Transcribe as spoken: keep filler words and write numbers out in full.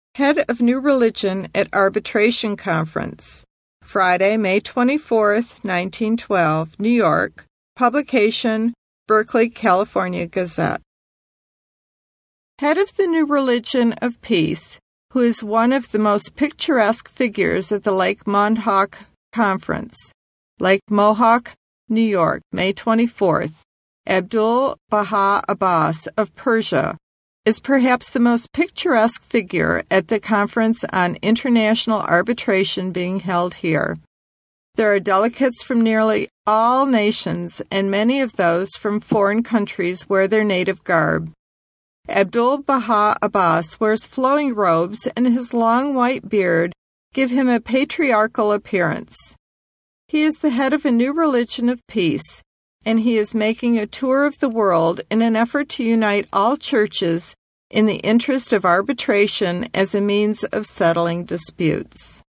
Head of New Religion at Arbitration Conference, Friday, May twenty-fourth, nineteen twelve, New York. Publication, Berkeley, California Gazette. Head of the New Religion of Peace, who is one of the most picturesque figures at the Lake Mohawk Conference, Lake Mohawk, New York, May twenty-fourth, Abdul Baha Abbas of Persia, is perhaps the most picturesque figure at the conference on international arbitration being held here. There are delegates from nearly all nations, and many of those from foreign countries wear their native garb. Abdul Baha Abbas wears flowing robes, and his long white beard give him a patriarchal appearance. He is the head of a new religion of peace, and he is making a tour of the world in an effort to unite all churches in the interest of arbitration as a means of settling disputes.